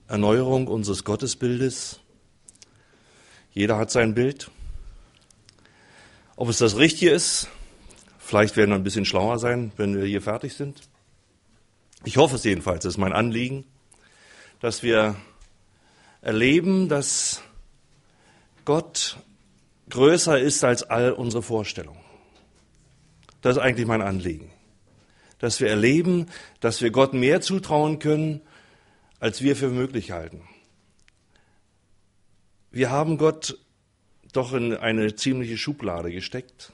Erneuerung unseres Gottesbildes. Jeder hat sein Bild. Ob es das Richtige ist, vielleicht werden wir ein bisschen schlauer sein, wenn wir hier fertig sind. Ich hoffe es jedenfalls, das ist mein Anliegen, dass wir erleben, dass Gott größer ist als all unsere Vorstellungen. Das ist eigentlich mein Anliegen. Dass wir erleben, dass wir Gott mehr zutrauen können, als wir für möglich halten. Wir haben Gott doch in eine ziemliche Schublade gesteckt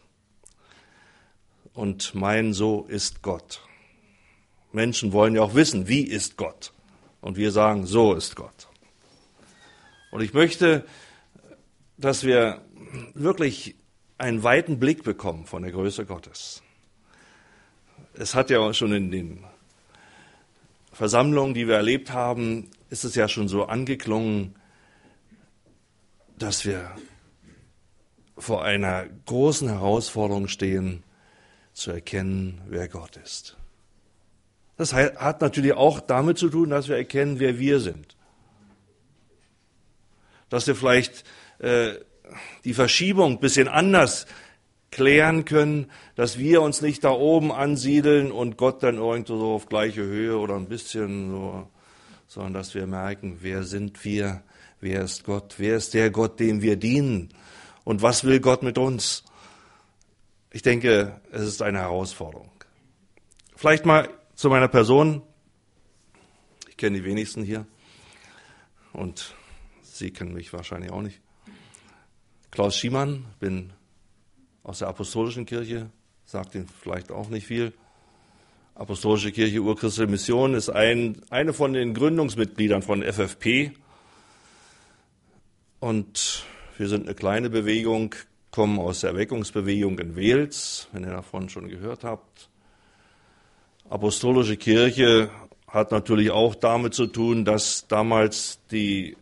und meinen, so ist Gott. Menschen wollen ja auch wissen, wie ist Gott? Und wir sagen, so ist Gott. Und ich möchte, dass wir wirklich einen weiten Blick bekommen von der Größe Gottes. Es hat ja schon in den Versammlungen, die wir erlebt haben, ist es ja schon so angeklungen, dass wir vor einer großen Herausforderung stehen, zu erkennen, wer Gott ist. Das hat natürlich auch damit zu tun, dass wir erkennen, wer wir sind. Dass wir vielleicht die Verschiebung ein bisschen anders klären können, dass wir uns nicht da oben ansiedeln und Gott dann irgendwo so auf gleiche Höhe oder ein bisschen so, sondern dass wir merken, wer sind wir, wer ist Gott, wer ist der Gott, dem wir dienen und was will Gott mit uns? Ich denke, es ist eine Herausforderung. Vielleicht mal zu meiner Person. Ich kenne die wenigsten hier und Sie kennen mich wahrscheinlich auch nicht. Klaus Schiemann, bin aus der Apostolischen Kirche, sagt Ihnen vielleicht auch nicht viel. Apostolische Kirche Urchristliche Mission ist eine von den Gründungsmitgliedern von FFP. Und wir sind eine kleine Bewegung, kommen aus der Erweckungsbewegung in Wels, wenn ihr davon schon gehört habt. Apostolische Kirche hat natürlich auch damit zu tun, dass damals die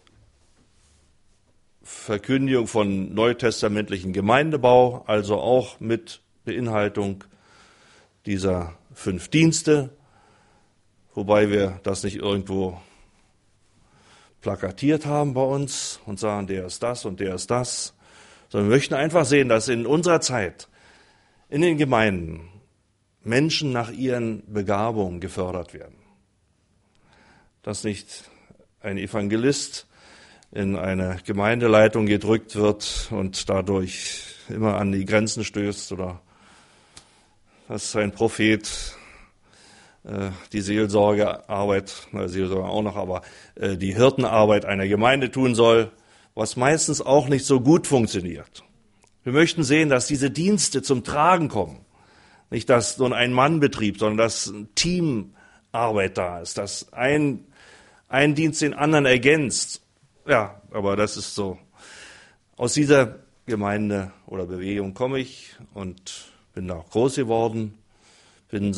Verkündigung von neutestamentlichen Gemeindebau, also auch mit Beinhaltung dieser 5 Dienste, wobei wir das nicht irgendwo plakatiert haben bei uns und sagen, der ist das und der ist das, sondern wir möchten einfach sehen, dass in unserer Zeit in den Gemeinden Menschen nach ihren Begabungen gefördert werden. Dass nicht ein Evangelist in eine Gemeindeleitung gedrückt wird und dadurch immer an die Grenzen stößt oder dass ein Prophet die Seelsorgearbeit, Seelsorge auch noch, aber die Hirtenarbeit einer Gemeinde tun soll, was meistens auch nicht so gut funktioniert. Wir möchten sehen, dass diese Dienste zum Tragen kommen. Nicht, dass so ein Ein-Mann-Betrieb, sondern dass ein Teamarbeit da ist, dass ein Dienst den anderen ergänzt. Ja, aber das ist so. Aus dieser Gemeinde oder Bewegung komme ich und bin da auch groß geworden. Bin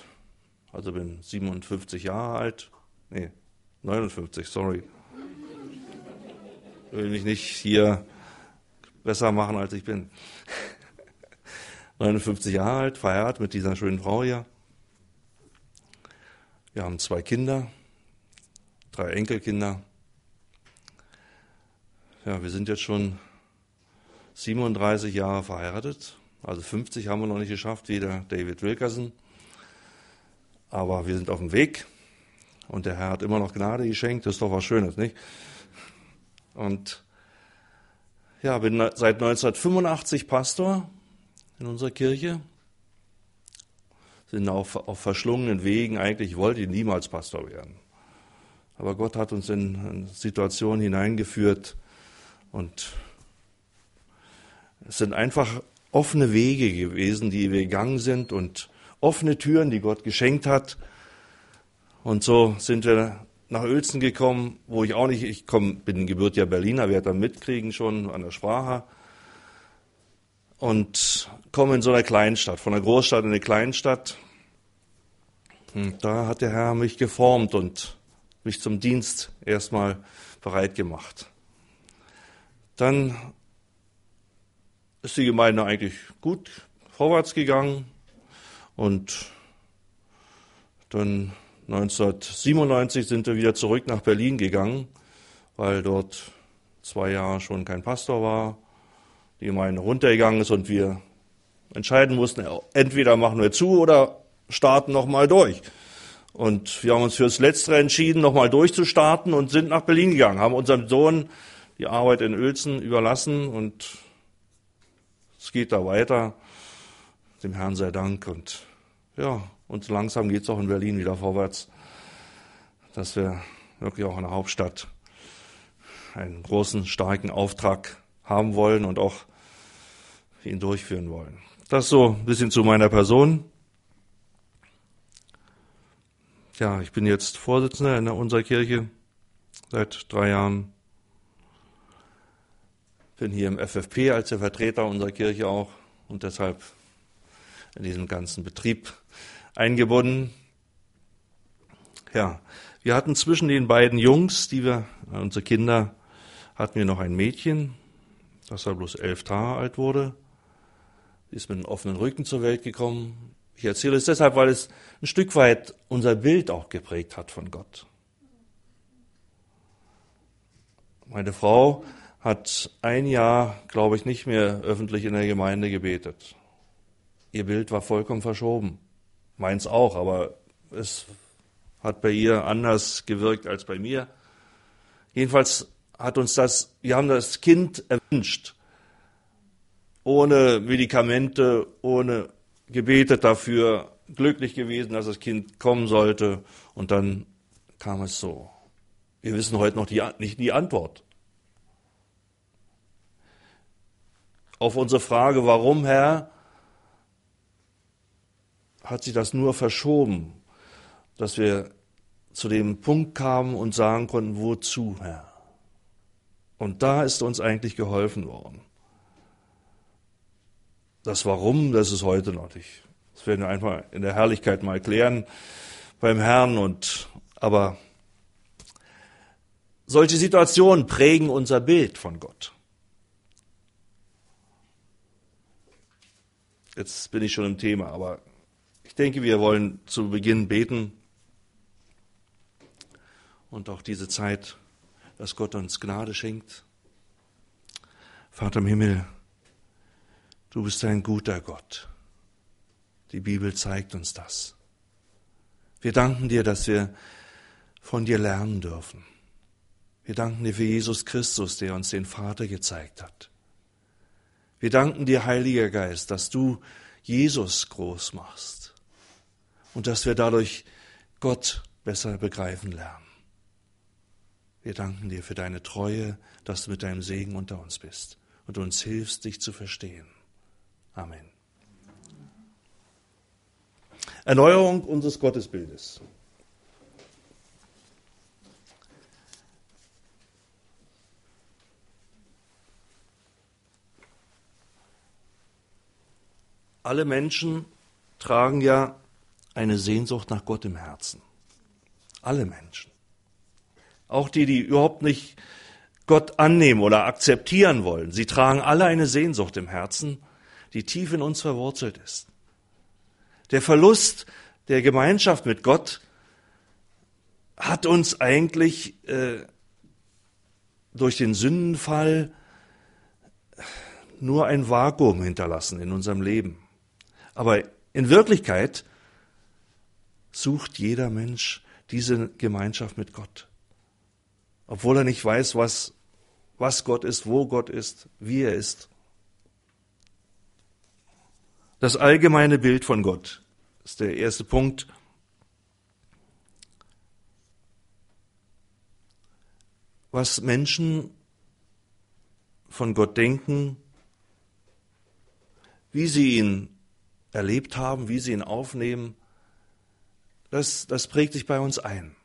57 Jahre alt. Nee, 59, sorry. Will mich nicht hier besser machen, als ich bin. 59 Jahre alt, verheiratet mit dieser schönen Frau hier. Wir haben 2 Kinder, 3 Enkelkinder. Ja, wir sind jetzt schon 37 Jahre verheiratet. Also 50 haben wir noch nicht geschafft, wie der David Wilkerson. Aber wir sind auf dem Weg. Und der Herr hat immer noch Gnade geschenkt. Das ist doch was Schönes, nicht? Und ja, bin seit 1985 Pastor in unserer Kirche. Sind auf verschlungenen Wegen. Eigentlich wollte ich niemals Pastor werden. Aber Gott hat uns in eine Situation hineingeführt. Und es sind einfach offene Wege gewesen, die wir gegangen sind und offene Türen, die Gott geschenkt hat. Und so sind wir nach Uelzen gekommen, wo ich auch nicht, bin gebürtiger Berliner, werde dann mitkriegen schon an der Sprache. Und komme in so einer Kleinstadt, von einer Großstadt in eine Kleinstadt. Und da hat der Herr mich geformt und mich zum Dienst erstmal bereit gemacht. Dann ist die Gemeinde eigentlich gut vorwärts gegangen und dann 1997 sind wir wieder zurück nach Berlin gegangen, weil dort 2 Jahre schon kein Pastor war, die Gemeinde runtergegangen ist und wir entscheiden mussten, entweder machen wir zu oder starten nochmal durch. Und wir haben uns fürs Letztere entschieden, nochmal durchzustarten und sind nach Berlin gegangen, haben unserem Sohn die Arbeit in Uelzen überlassen und es geht da weiter, dem Herrn sei Dank. Und ja, und langsam geht es auch in Berlin wieder vorwärts, dass wir wirklich auch in der Hauptstadt einen großen, starken Auftrag haben wollen und auch ihn durchführen wollen. Das so ein bisschen zu meiner Person. Ja, ich bin jetzt Vorsitzender in unserer Kirche seit 3 Jahren. Bin hier im FFP als der Vertreter unserer Kirche auch und deshalb in diesem ganzen Betrieb eingebunden. Ja, wir hatten zwischen den beiden Jungs, unsere Kinder, hatten wir noch ein Mädchen, das da bloß 11 Tage alt wurde. Sie ist mit einem offenen Rücken zur Welt gekommen. Ich erzähle es deshalb, weil es ein Stück weit unser Bild auch geprägt hat von Gott. Meine Frau hat 1 Jahr, glaube ich, nicht mehr öffentlich in der Gemeinde gebetet. Ihr Bild war vollkommen verschoben. Meins auch, aber es hat bei ihr anders gewirkt als bei mir. Jedenfalls wir haben das Kind erwünscht. Ohne Medikamente, ohne gebetet dafür, glücklich gewesen, dass das Kind kommen sollte. Und dann kam es so. Wir wissen heute noch nicht die Antwort. Auf unsere Frage, warum, Herr, hat sich das nur verschoben, dass wir zu dem Punkt kamen und sagen konnten, wozu, Herr? Und da ist uns eigentlich geholfen worden. Das Warum, das ist heute noch nicht. Das werden wir einfach in der Herrlichkeit mal klären beim Herrn. Aber solche Situationen prägen unser Bild von Gott. Jetzt bin ich schon im Thema, aber ich denke, wir wollen zu Beginn beten und auch diese Zeit, dass Gott uns Gnade schenkt. Vater im Himmel, du bist ein guter Gott. Die Bibel zeigt uns das. Wir danken dir, dass wir von dir lernen dürfen. Wir danken dir für Jesus Christus, der uns den Vater gezeigt hat. Wir danken dir, Heiliger Geist, dass du Jesus groß machst und dass wir dadurch Gott besser begreifen lernen. Wir danken dir für deine Treue, dass du mit deinem Segen unter uns bist und uns hilfst, dich zu verstehen. Amen. Erneuerung unseres Gottesbildes. Alle Menschen tragen ja eine Sehnsucht nach Gott im Herzen. Alle Menschen. Auch die überhaupt nicht Gott annehmen oder akzeptieren wollen. Sie tragen alle eine Sehnsucht im Herzen, die tief in uns verwurzelt ist. Der Verlust der Gemeinschaft mit Gott hat uns eigentlich durch den Sündenfall nur ein Vakuum hinterlassen in unserem Leben. Aber in Wirklichkeit sucht jeder Mensch diese Gemeinschaft mit Gott. Obwohl er nicht weiß, was Gott ist, wo Gott ist, wie er ist. Das allgemeine Bild von Gott ist der erste Punkt. Was Menschen von Gott denken, wie sie ihn erlebt haben, wie sie ihn aufnehmen, das prägt sich bei uns ein.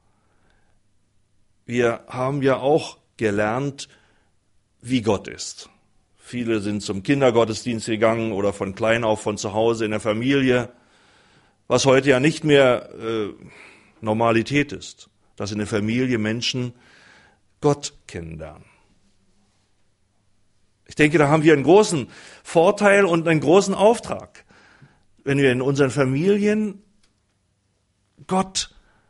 Wir haben ja auch gelernt, wie Gott ist. Viele sind zum Kindergottesdienst gegangen oder von klein auf von zu Hause in der Familie, was heute ja nicht mehr Normalität ist, dass in der Familie Menschen Gott kennenlernen. Ich denke, da haben wir einen großen Vorteil und einen großen Auftrag, wenn wir in unseren Familien Gott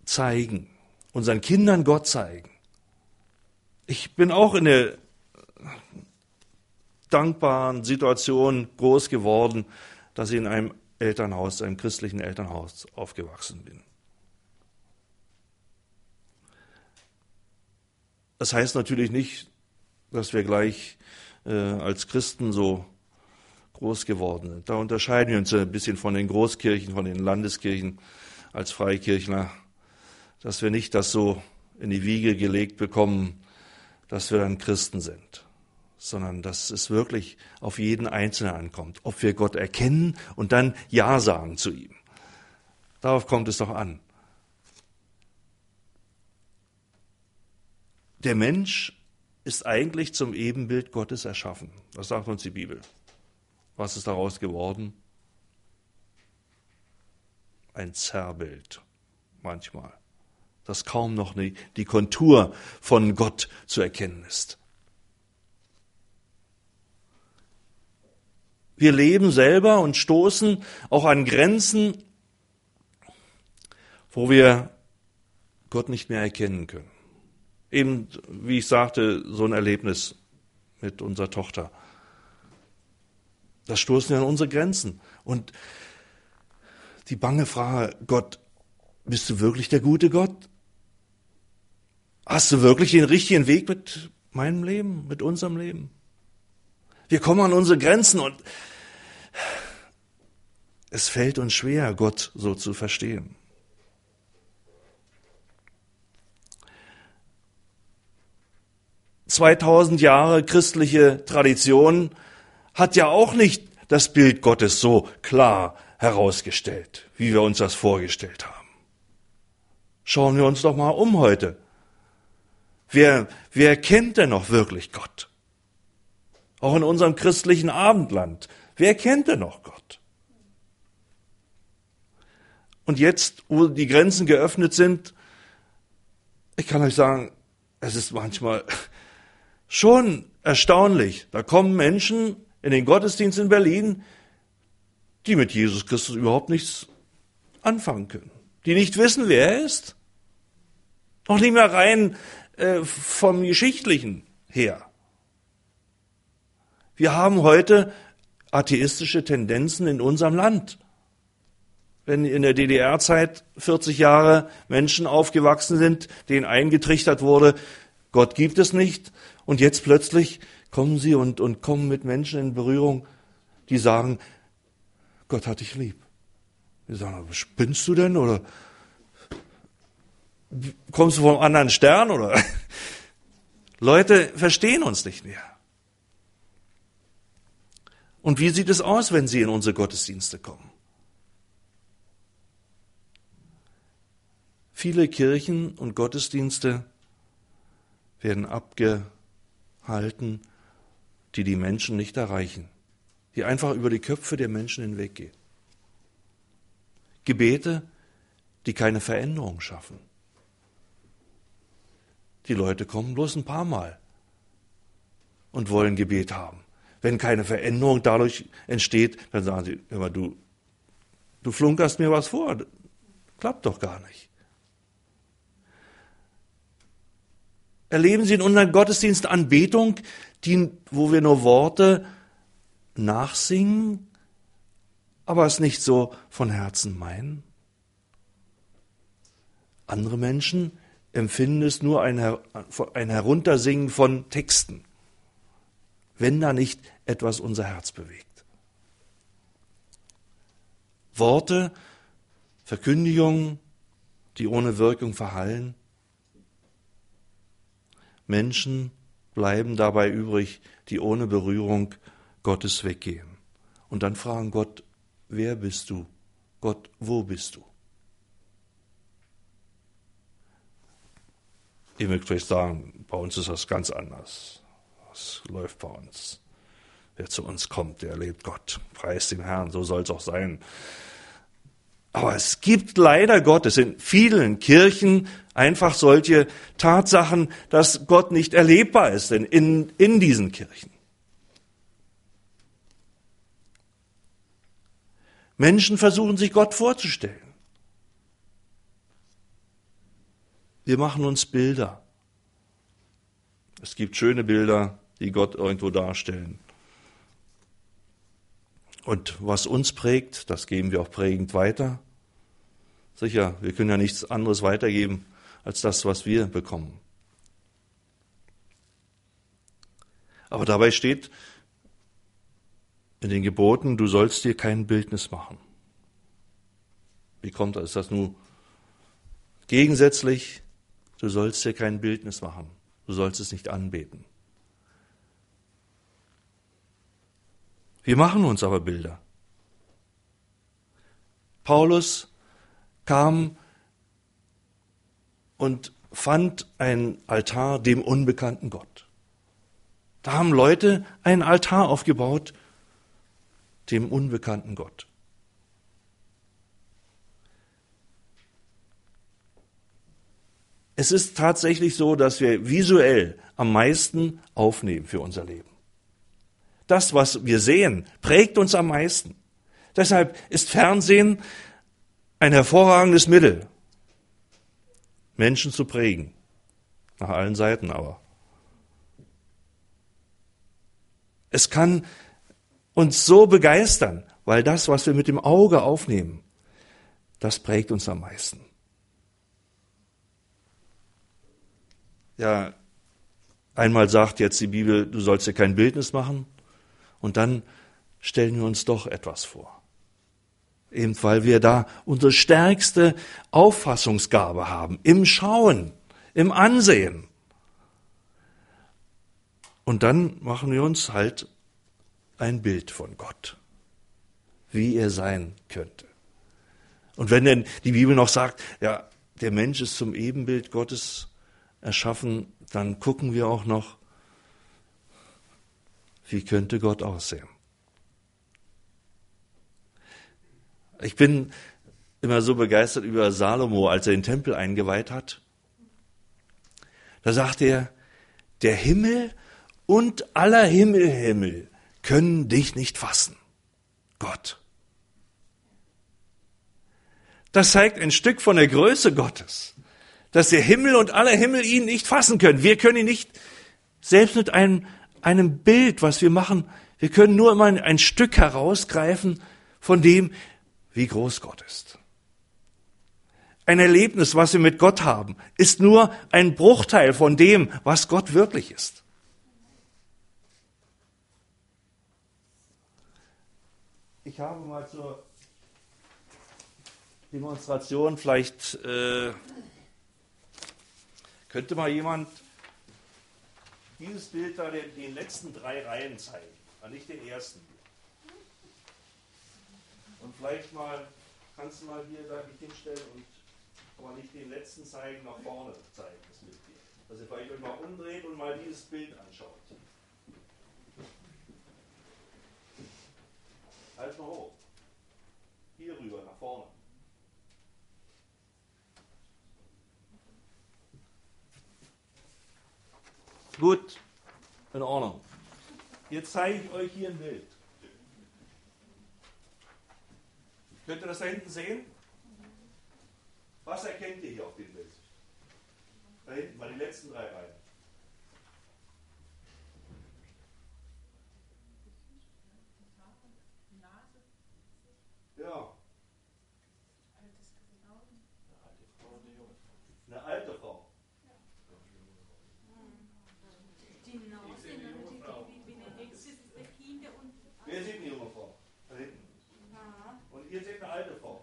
zeigen, unseren Kindern Gott zeigen. Ich bin auch in der dankbaren Situation groß geworden, dass ich in einem Elternhaus, einem christlichen Elternhaus aufgewachsen bin. Das heißt natürlich nicht, dass wir gleich als Christen so groß geworden sind. Da unterscheiden wir uns ein bisschen von den Großkirchen, von den Landeskirchen als Freikirchler, dass wir nicht das so in die Wiege gelegt bekommen, dass wir dann Christen sind, sondern dass es wirklich auf jeden Einzelnen ankommt, ob wir Gott erkennen und dann Ja sagen zu ihm. Darauf kommt es doch an. Der Mensch ist eigentlich zum Ebenbild Gottes erschaffen. Das sagt uns die Bibel. Was ist daraus geworden? Ein Zerrbild manchmal, das kaum noch die Kontur von Gott zu erkennen ist. Wir leben selber und stoßen auch an Grenzen, wo wir Gott nicht mehr erkennen können. Eben, wie ich sagte, so ein Erlebnis mit unserer Tochter. Da stoßen wir an unsere Grenzen. Und die bange Frage, Gott, bist du wirklich der gute Gott? Hast du wirklich den richtigen Weg mit meinem Leben, mit unserem Leben? Wir kommen an unsere Grenzen und es fällt uns schwer, Gott so zu verstehen. »2000 Jahre christliche Tradition hat ja auch nicht das Bild Gottes so klar herausgestellt, wie wir uns das vorgestellt haben. Schauen wir uns doch mal um heute. Wer kennt denn noch wirklich Gott? Auch in unserem christlichen Abendland. Wer kennt denn noch Gott? Und jetzt, wo die Grenzen geöffnet sind, ich kann euch sagen, es ist manchmal schon erstaunlich. Da kommen Menschen in den Gottesdienst in Berlin, die mit Jesus Christus überhaupt nichts anfangen können. Die nicht wissen, wer er ist. Noch nicht mehr rein vom Geschichtlichen her. Wir haben heute atheistische Tendenzen in unserem Land. Wenn in der DDR-Zeit 40 Jahre Menschen aufgewachsen sind, denen eingetrichtert wurde, Gott gibt es nicht, und jetzt plötzlich kommen sie und kommen mit Menschen in Berührung, die sagen, Gott hat dich lieb. Wir sagen, spinnst du denn? Oder kommst du vom anderen Stern? Oder Leute verstehen uns nicht mehr. Und wie sieht es aus, wenn sie in unsere Gottesdienste kommen? Viele Kirchen und Gottesdienste werden abgehalten, die Menschen nicht erreichen, die einfach über die Köpfe der Menschen hinweggehen. Gebete, die keine Veränderung schaffen. Die Leute kommen bloß ein paar Mal und wollen Gebet haben. Wenn keine Veränderung dadurch entsteht, dann sagen sie, immer du flunkerst mir was vor, klappt doch gar nicht. Erleben Sie in unseren Gottesdiensten Anbetung, wo wir nur Worte nachsingen, aber es nicht so von Herzen meinen? Andere Menschen empfinden es nur ein Heruntersingen von Texten, wenn da nicht etwas unser Herz bewegt. Worte, Verkündigungen, die ohne Wirkung verhallen. Menschen bleiben dabei übrig, die ohne Berührung Gottes weggehen. Und dann fragen Gott, wer bist du? Gott, wo bist du? Ich möchte vielleicht sagen, bei uns ist das ganz anders. Das läuft bei uns. Wer zu uns kommt, der erlebt Gott. Preis den Herrn, so soll es auch sein. Aber es gibt leider Gottes in vielen Kirchen einfach solche Tatsachen, dass Gott nicht erlebbar ist in diesen Kirchen. Menschen versuchen sich Gott vorzustellen. Wir machen uns Bilder. Es gibt schöne Bilder, die Gott irgendwo darstellen. Und was uns prägt, das geben wir auch prägend weiter. Sicher, wir können ja nichts anderes weitergeben als das, was wir bekommen. Aber dabei steht in den Geboten, du sollst dir kein Bildnis machen. Wie kommt das? Ist das nun gegensätzlich? Du sollst dir kein Bildnis machen. Du sollst es nicht anbeten. Wir machen uns aber Bilder. Paulus kam und fand einen Altar dem unbekannten Gott. Da haben Leute einen Altar aufgebaut dem unbekannten Gott. Es ist tatsächlich so, dass wir visuell am meisten aufnehmen für unser Leben. Das, was wir sehen, prägt uns am meisten. Deshalb ist Fernsehen ein hervorragendes Mittel, Menschen zu prägen. Nach allen Seiten aber. Es kann uns so begeistern, weil das, was wir mit dem Auge aufnehmen, das prägt uns am meisten. Ja, einmal sagt jetzt die Bibel, du sollst dir kein Bildnis machen, und dann stellen wir uns doch etwas vor. Eben weil wir da unsere stärkste Auffassungsgabe haben, im Schauen, im Ansehen. Und dann machen wir uns halt ein Bild von Gott, wie er sein könnte. Und wenn denn die Bibel noch sagt, ja, der Mensch ist zum Ebenbild Gottes erschaffen, dann gucken wir auch noch, wie könnte Gott aussehen. Ich bin immer so begeistert über Salomo, als er den Tempel eingeweiht hat. Da sagt er, der Himmel und aller Himmel können dich nicht fassen, Gott. Das zeigt ein Stück von der Größe Gottes, dass der Himmel und aller Himmel ihn nicht fassen können. Wir können ihn nicht, selbst mit einem Bild, was wir machen, wir können nur immer ein Stück herausgreifen von dem, wie groß Gott ist. Ein Erlebnis, was wir mit Gott haben, ist nur ein Bruchteil von dem, was Gott wirklich ist. Ich habe mal zur Demonstration, vielleicht könnte mal jemand dieses Bild da den letzten 3 Reihen zeigen, nicht den ersten. Und vielleicht mal, kannst du mal hier da nicht hinstellen und aber nicht den letzten zeigen, nach vorne zeigen, das Bild hier. Dass ihr vielleicht euch mal umdreht und mal dieses Bild anschaut. Halt mal hoch. Hier rüber, nach vorne. Gut, in Ordnung. Jetzt zeige ich euch hier ein Bild. Könnt ihr das da hinten sehen? Was erkennt ihr hier auf dem Bild? Da hinten, mal die letzten 3 Reihen. Ja. Eine alte Frau. Wer sieht eine junge Frau? Da hinten. Und ihr seht eine alte Frau.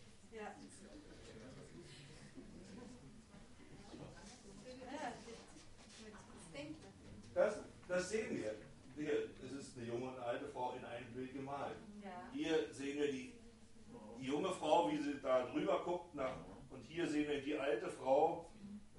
Das sehen wir. Hier, es ist eine junge und eine alte Frau in einem Bild gemalt. Hier sehen wir die junge Frau, wie sie da drüber guckt. Und hier sehen wir die alte Frau.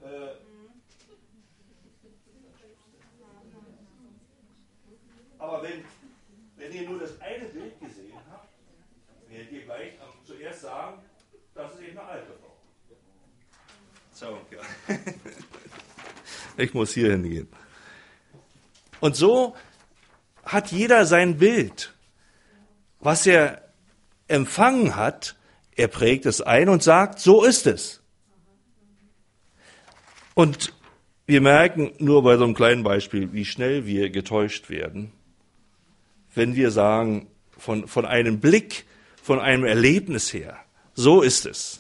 Aber wenn ihr nur das eine Bild gesehen habt, werdet ihr gleich zuerst sagen, das ist eben eine alte Frau. So, ja. Ich muss hier hingehen. Und so hat jeder sein Bild. Was er empfangen hat, er prägt es ein und sagt, so ist es. Und wir merken nur bei so einem kleinen Beispiel, wie schnell wir getäuscht werden, wenn wir sagen, von einem Blick, von einem Erlebnis her, so ist es.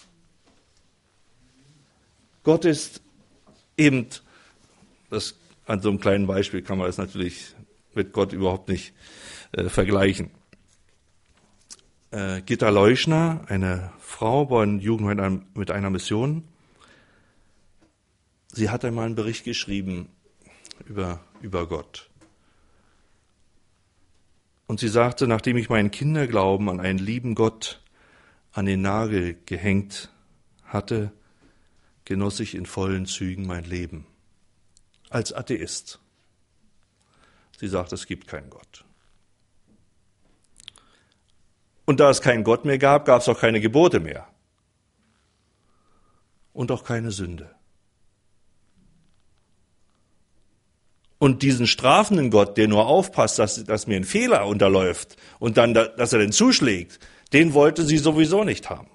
Gott ist eben, an so einem kleinen Beispiel kann man das natürlich mit Gott überhaupt nicht vergleichen. Gitta Leuschner, eine Frau bei einer Jugend mit einer Mission, sie hat einmal einen Bericht geschrieben über Gott. Und sie sagte, nachdem ich meinen Kinderglauben an einen lieben Gott an den Nagel gehängt hatte, genoss ich in vollen Zügen mein Leben. Als Atheist. Sie sagt, es gibt keinen Gott. Und da es keinen Gott mehr gab, gab es auch keine Gebote mehr. Und auch keine Sünde. Und diesen strafenden Gott, der nur aufpasst, dass mir ein Fehler unterläuft und dann, dass er den zuschlägt, den wollte sie sowieso nicht haben.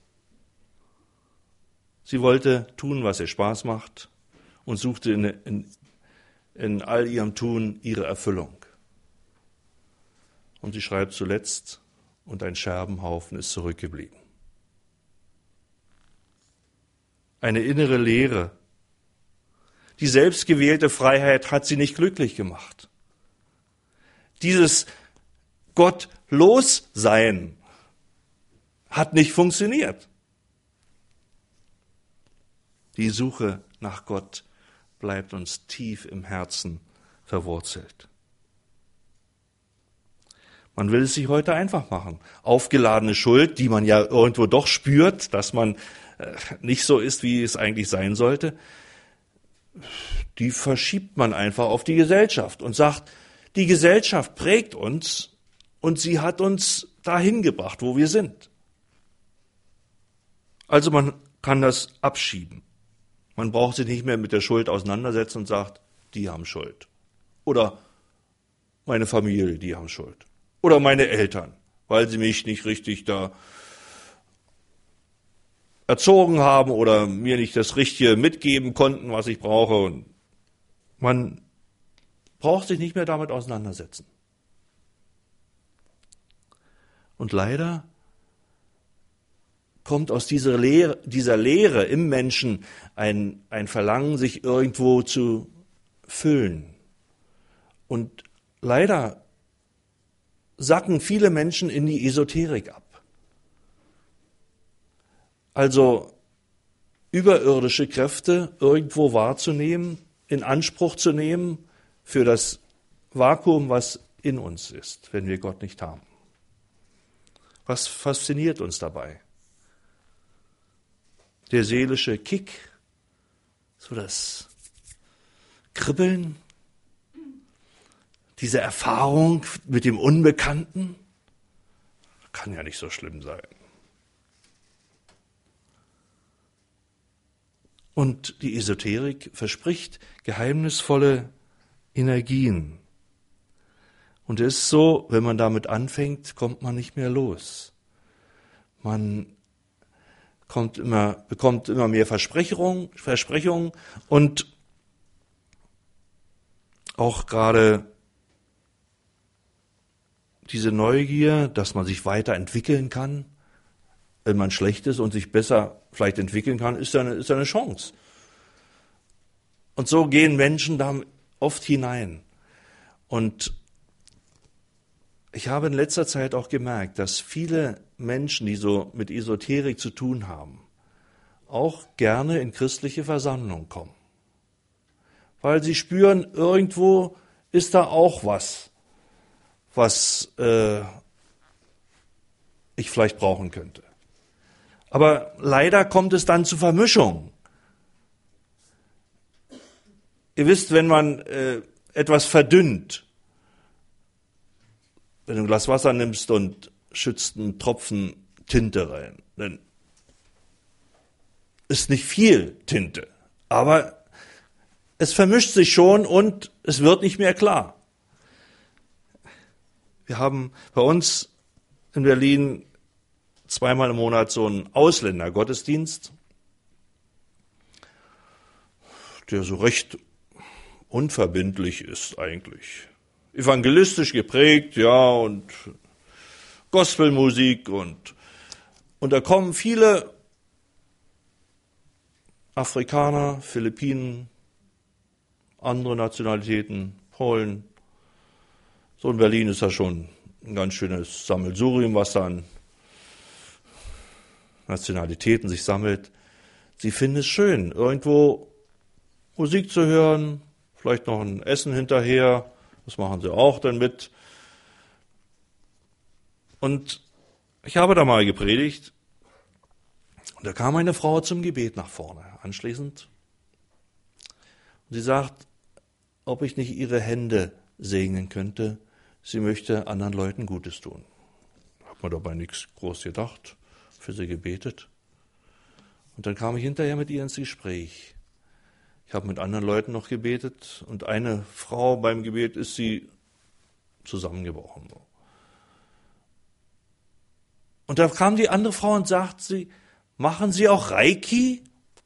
Sie wollte tun, was ihr Spaß macht und suchte in all ihrem Tun ihre Erfüllung. Und sie schreibt zuletzt, und ein Scherbenhaufen ist zurückgeblieben. Eine innere Leere. Die selbstgewählte Freiheit hat sie nicht glücklich gemacht. Dieses Gottlossein hat nicht funktioniert. Die Suche nach Gott bleibt uns tief im Herzen verwurzelt. Man will es sich heute einfach machen. Aufgeladene Schuld, die man ja irgendwo doch spürt, dass man nicht so ist, wie es eigentlich sein sollte, die verschiebt man einfach auf die Gesellschaft und sagt, die Gesellschaft prägt uns und sie hat uns dahin gebracht, wo wir sind. Also man kann das abschieben. Man braucht sich nicht mehr mit der Schuld auseinandersetzen und sagt, die haben Schuld. Oder meine Familie, die haben Schuld. Oder meine Eltern, weil sie mich nicht richtig da erzogen haben oder mir nicht das Richtige mitgeben konnten, was ich brauche. Und man braucht sich nicht mehr damit auseinandersetzen. Und leider kommt aus dieser Leere im Menschen ein Verlangen, sich irgendwo zu füllen. Und leider sacken viele Menschen in die Esoterik ab. Also überirdische Kräfte irgendwo wahrzunehmen, in Anspruch zu nehmen für das Vakuum, was in uns ist, wenn wir Gott nicht haben. Was fasziniert uns dabei? Der seelische Kick, so das Kribbeln, diese Erfahrung mit dem Unbekannten, kann ja nicht so schlimm sein. Und die Esoterik verspricht geheimnisvolle Energien. Und es ist so, wenn man damit anfängt, kommt man nicht mehr los. Man bekommt immer mehr Versprechungen und auch gerade diese Neugier, dass man sich weiterentwickeln kann, wenn man schlecht ist und sich besser vielleicht entwickeln kann, ist ja eine Chance. Und so gehen Menschen da oft hinein. Und ich habe in letzter Zeit auch gemerkt, dass viele Menschen, die so mit Esoterik zu tun haben, auch gerne in christliche Versammlungen kommen. Weil sie spüren, irgendwo ist da auch was ich vielleicht brauchen könnte. Aber leider kommt es dann zu Vermischung. Ihr wisst, wenn man etwas verdünnt, wenn du ein Glas Wasser nimmst und schützt einen Tropfen Tinte rein, dann ist nicht viel Tinte, aber es vermischt sich schon und es wird nicht mehr klar. Wir haben bei uns in Berlin zweimal im Monat so einen Ausländergottesdienst. der so recht unverbindlich ist eigentlich. Evangelistisch geprägt, ja, und Gospelmusik und da kommen viele Afrikaner, Philippinen, andere Nationalitäten, Polen. So in Berlin ist das schon ein ganz schönes Sammelsurium, was da an Nationalitäten sich sammelt. Sie finden es schön, irgendwo Musik zu hören, vielleicht noch ein Essen hinterher, das machen sie auch dann mit. Und ich habe da mal gepredigt und da kam eine Frau zum Gebet nach vorne anschließend. Und sie sagt, ob ich nicht ihre Hände segnen könnte. Sie möchte anderen Leuten Gutes tun. Hat man dabei nichts groß gedacht, für sie gebetet. Und dann kam ich hinterher mit ihr ins Gespräch. Ich habe mit anderen Leuten noch gebetet und eine Frau beim Gebet ist sie zusammengebrochen. Und da kam die andere Frau und sagt sie, machen Sie auch Reiki?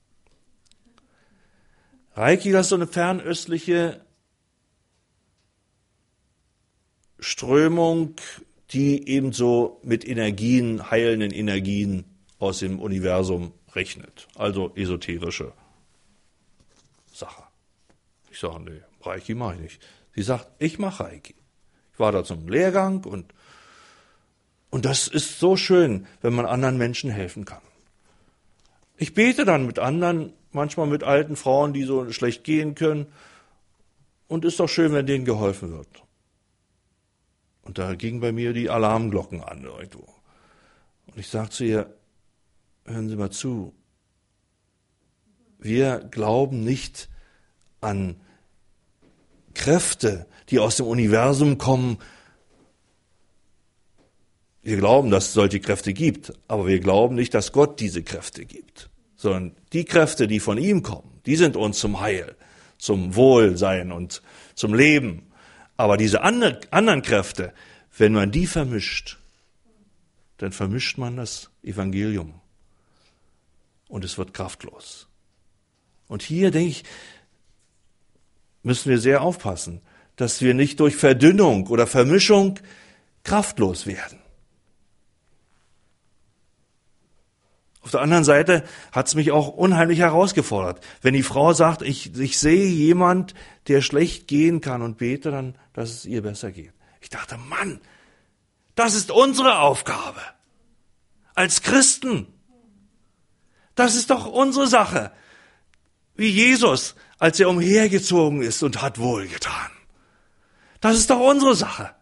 Reiki, das ist so eine fernöstliche Strömung, die ebenso mit Energien, heilenden Energien aus dem Universum rechnet. Also esoterische Sache. Ich sage, nee, Reiki mache ich nicht. Sie sagt, ich mache Reiki. Ich war da zum Lehrgang und das ist so schön, wenn man anderen Menschen helfen kann. Ich bete dann mit anderen, manchmal mit alten Frauen, die so schlecht gehen können. Und ist doch schön, wenn denen geholfen wird. Und da gingen bei mir die Alarmglocken an irgendwo. Und ich sage zu ihr, hören Sie mal zu, wir glauben nicht an Kräfte, die aus dem Universum kommen. Wir glauben, dass es solche Kräfte gibt, aber wir glauben nicht, dass Gott diese Kräfte gibt, sondern die Kräfte, die von ihm kommen, die sind uns zum Heil, zum Wohlsein und zum Leben. Aber diese anderen Kräfte, wenn man die vermischt, dann vermischt man das Evangelium und es wird kraftlos. Und hier, denke ich, müssen wir sehr aufpassen, dass wir nicht durch Verdünnung oder Vermischung kraftlos werden. Auf der anderen Seite hat es mich auch unheimlich herausgefordert. Wenn die Frau sagt, ich sehe jemand, der schlecht gehen kann und bete dann, dass es ihr besser geht. Ich dachte, Mann, das ist unsere Aufgabe. Als Christen. Das ist doch unsere Sache. Wie Jesus, als er umhergezogen ist und hat wohlgetan. Das ist doch unsere Sache.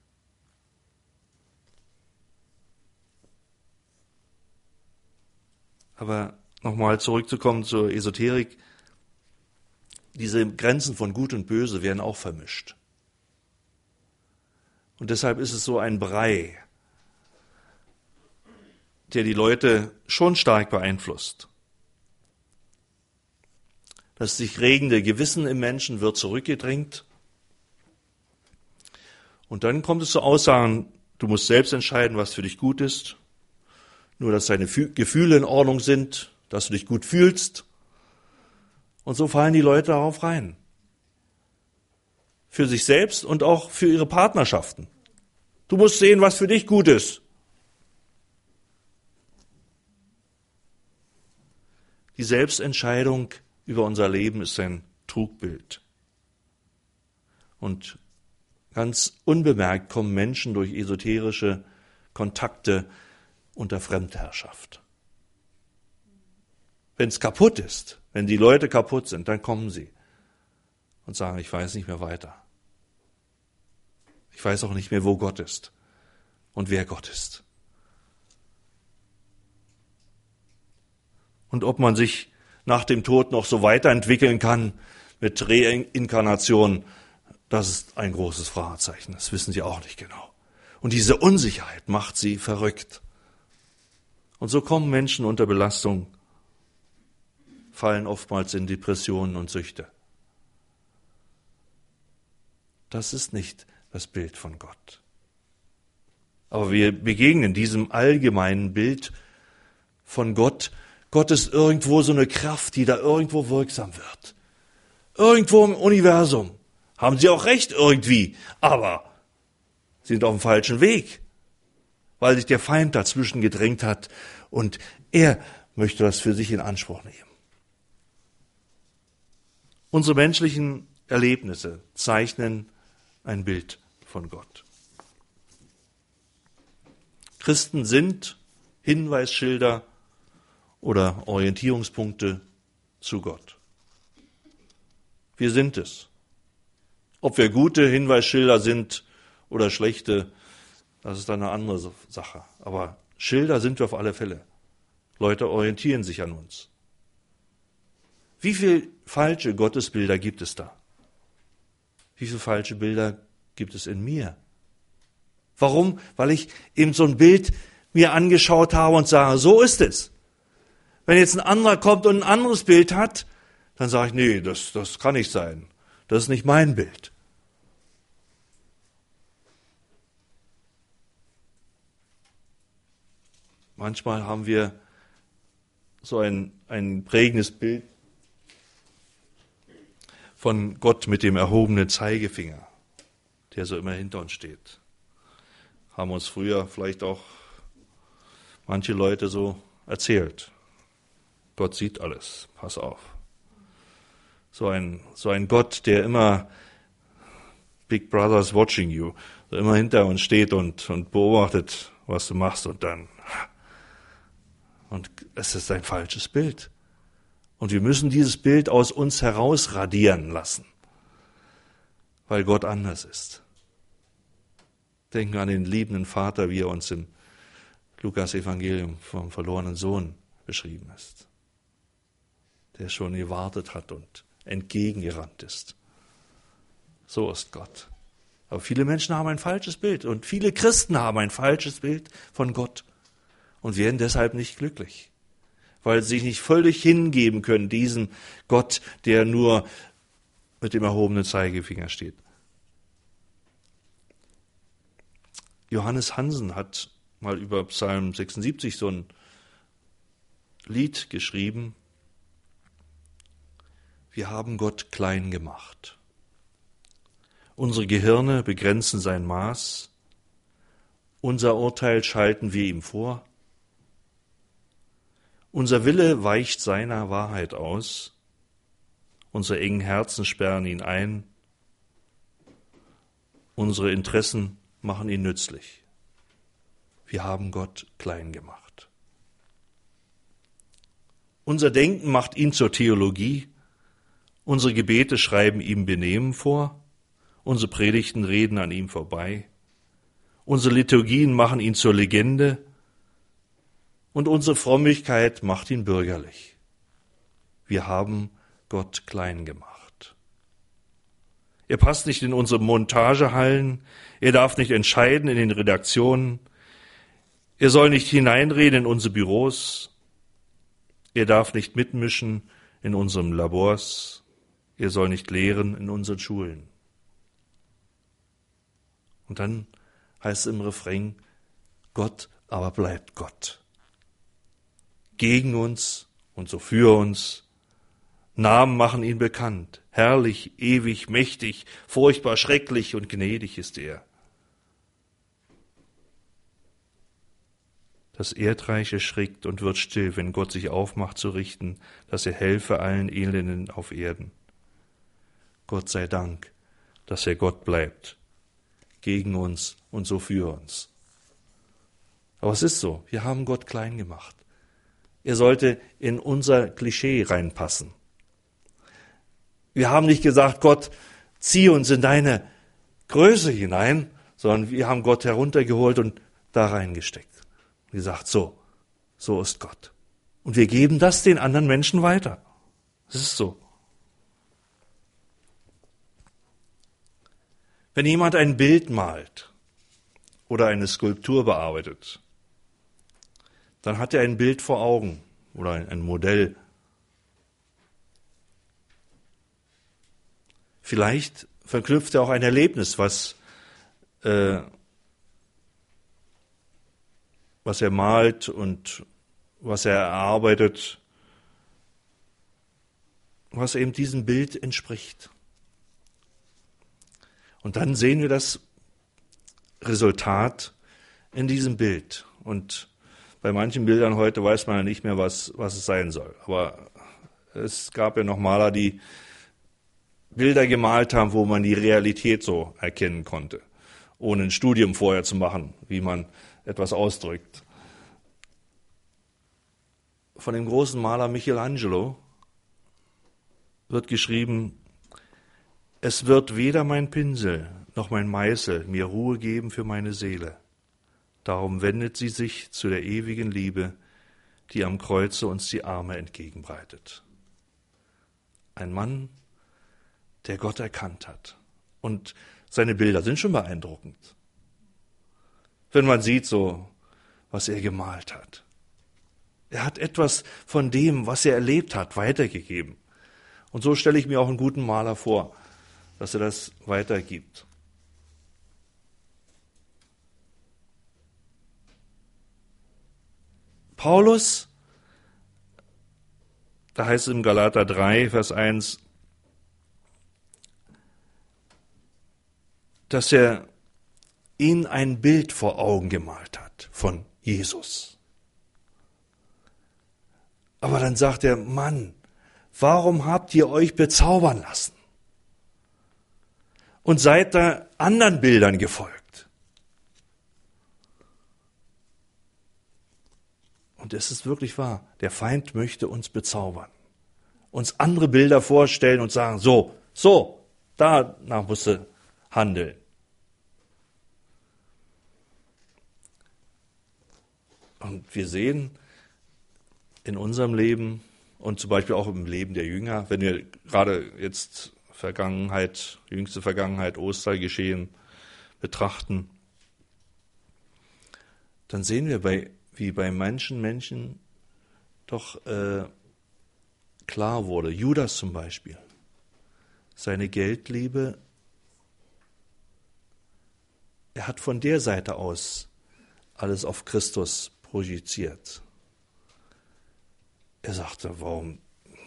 Aber nochmal zurückzukommen zur Esoterik, diese Grenzen von Gut und Böse werden auch vermischt. Und deshalb ist es so ein Brei, der die Leute schon stark beeinflusst. Das sich regende Gewissen im Menschen wird zurückgedrängt. Und dann kommt es zu Aussagen, du musst selbst entscheiden, was für dich gut ist. Nur, dass deine Gefühle in Ordnung sind, dass du dich gut fühlst. Und so fallen die Leute darauf rein. Für sich selbst und auch für ihre Partnerschaften. Du musst sehen, was für dich gut ist. Die Selbstentscheidung über unser Leben ist ein Trugbild. Und ganz unbemerkt kommen Menschen durch esoterische Kontakte unter Fremdherrschaft. Wenn es kaputt ist, wenn die Leute kaputt sind, dann kommen sie und sagen, ich weiß nicht mehr weiter. Ich weiß auch nicht mehr, wo Gott ist und wer Gott ist. Und ob man sich nach dem Tod noch so weiterentwickeln kann mit Reinkarnation, das ist ein großes Fragezeichen. Das wissen sie auch nicht genau. Und diese Unsicherheit macht sie verrückt. Und so kommen Menschen unter Belastung, fallen oftmals in Depressionen und Süchte. Das ist nicht das Bild von Gott. Aber wir begegnen diesem allgemeinen Bild von Gott. Gott ist irgendwo so eine Kraft, die da irgendwo wirksam wird. irgendwo im Universum. Haben sie auch recht irgendwie, aber sie sind auf dem falschen Weg, weil sich der Feind dazwischen gedrängt hat und er möchte das für sich in Anspruch nehmen. Unsere menschlichen Erlebnisse zeichnen ein Bild von Gott. Christen sind Hinweisschilder oder Orientierungspunkte zu Gott. Wir sind es. Ob wir gute Hinweisschilder sind oder schlechte, das ist dann eine andere Sache. Aber Schilder sind wir auf alle Fälle. Leute orientieren sich an uns. Wie viele falsche Gottesbilder gibt es da? Wie viele falsche Bilder gibt es in mir? Warum? Weil ich eben so ein Bild mir angeschaut habe und sage, so ist es. Wenn jetzt ein anderer kommt und ein anderes Bild hat, dann sage ich, nee, das kann nicht sein. Das ist nicht mein Bild. Manchmal haben wir so ein prägendes Bild von Gott mit dem erhobenen Zeigefinger, der so immer hinter uns steht. Haben uns früher vielleicht auch manche Leute so erzählt. Gott sieht alles, pass auf. So ein Gott, der immer Big Brother's watching you, so immer hinter uns steht und beobachtet, was du machst und es ist ein falsches Bild. Und wir müssen dieses Bild aus uns herausradieren lassen, weil Gott anders ist. Denken wir an den liebenden Vater, wie er uns im Lukas-Evangelium vom verlorenen Sohn beschrieben ist, der schon gewartet hat und entgegengerannt ist. So ist Gott. Aber viele Menschen haben ein falsches Bild und viele Christen haben ein falsches Bild von Gott und werden deshalb nicht glücklich, weil sie sich nicht völlig hingeben können, diesem Gott, der nur mit dem erhobenen Zeigefinger steht. Johannes Hansen hat mal über Psalm 76 so ein Lied geschrieben. Wir haben Gott klein gemacht. Unsere Gehirne begrenzen sein Maß. Unser Urteil schalten wir ihm vor. Unser Wille weicht seiner Wahrheit aus. Unsere engen Herzen sperren ihn ein. Unsere Interessen machen ihn nützlich. Wir haben Gott klein gemacht. Unser Denken macht ihn zur Theologie. Unsere Gebete schreiben ihm Benehmen vor. Unsere Predigten reden an ihm vorbei. Unsere Liturgien machen ihn zur Legende. Und unsere Frömmigkeit macht ihn bürgerlich. Wir haben Gott klein gemacht. Er passt nicht in unsere Montagehallen. Er darf nicht entscheiden in den Redaktionen. Er soll nicht hineinreden in unsere Büros. Er darf nicht mitmischen in unseren Labors. Er soll nicht lehren in unseren Schulen. Und dann heißt es im Refrain, Gott aber bleibt Gott. Gegen uns und so für uns. Namen machen ihn bekannt. Herrlich, ewig, mächtig, furchtbar, schrecklich und gnädig ist er. Das Erdreich erschrickt und wird still, wenn Gott sich aufmacht zu richten, dass er helfe allen Elenden auf Erden. Gott sei Dank, dass er Gott bleibt, gegen uns und so für uns. Aber es ist so, wir haben Gott klein gemacht. Er sollte in unser Klischee reinpassen. Wir haben nicht gesagt, Gott, zieh uns in deine Größe hinein, sondern wir haben Gott heruntergeholt und da reingesteckt. Und gesagt, so ist Gott. Und wir geben das den anderen Menschen weiter. Es ist so. Wenn jemand ein Bild malt oder eine Skulptur bearbeitet, dann hat er ein Bild vor Augen oder ein Modell. Vielleicht verknüpft er auch ein Erlebnis, was er malt und was er erarbeitet, was eben diesem Bild entspricht. Und dann sehen wir das Resultat in diesem Bild. Und bei manchen Bildern heute weiß man ja nicht mehr, was es sein soll. Aber es gab ja noch Maler, die Bilder gemalt haben, wo man die Realität so erkennen konnte, ohne ein Studium vorher zu machen, wie man etwas ausdrückt. Von dem großen Maler Michelangelo wird geschrieben: Es wird weder mein Pinsel noch mein Meißel mir Ruhe geben für meine Seele. Darum wendet sie sich zu der ewigen Liebe, die am Kreuze uns die Arme entgegenbreitet. Ein Mann, der Gott erkannt hat. Und seine Bilder sind schon beeindruckend. Wenn man sieht, so, was er gemalt hat. Er hat etwas von dem, was er erlebt hat, weitergegeben. Und so stelle ich mir auch einen guten Maler vor, dass er das weitergibt. Paulus, da heißt es im Galater 3, Vers 1, dass er ihnen ein Bild vor Augen gemalt hat von Jesus. Aber dann sagt er: Mann, warum habt ihr euch bezaubern lassen? Und seid da anderen Bildern gefolgt. Und es ist wirklich wahr, der Feind möchte uns bezaubern. Uns andere Bilder vorstellen und sagen: so, danach musst du handeln. Und wir sehen in unserem Leben und zum Beispiel auch im Leben der Jünger, wenn wir gerade jetzt jüngste Vergangenheit, Ostergeschehen betrachten, dann sehen wir, wie bei manchen Menschen doch klar wurde. Judas zum Beispiel, seine Geldliebe, er hat von der Seite aus alles auf Christus projiziert. Er sagte: warum